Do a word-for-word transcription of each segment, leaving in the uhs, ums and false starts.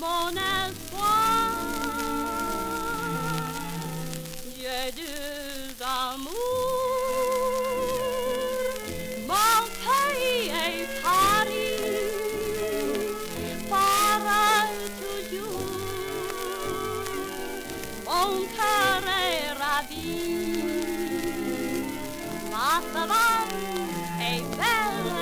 mon espoir. J'ai deux amours, mon pays est Paris, pareil toujours, mon cœur est ravi, ma savane est belle,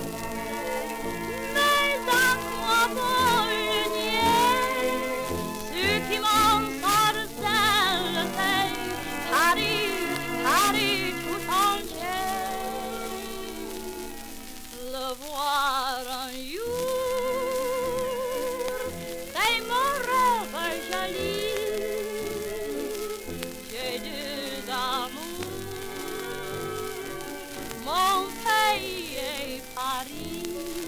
mais à quoi bon le nier? Ce qui m'ensorcelle, c'est Paris, Paris tout entier. Le voir un jour, c'est mon rêve joli. J'ai deux amours, mon pays est Paris.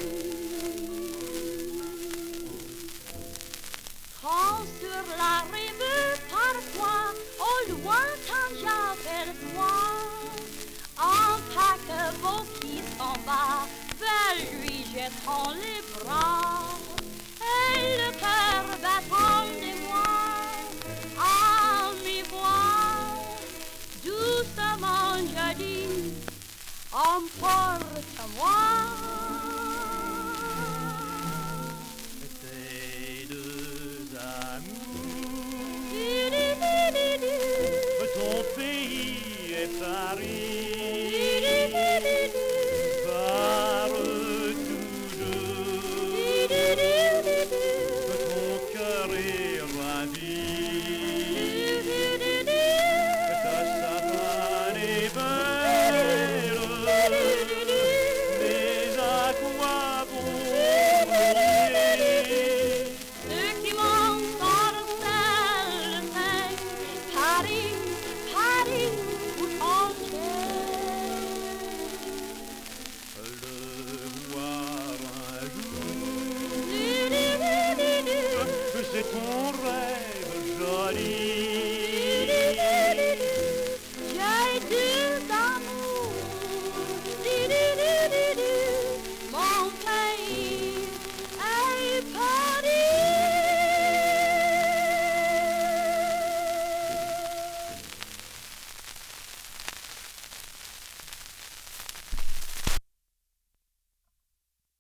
Quand sur la rive, parfois, au lointain j'aperçois un paquebot qui s'en va vers lui jetant les bras. Et le cœur battant de moi, à mi-voix, doucement je dis, emporte-moi. Ton pays est Paris.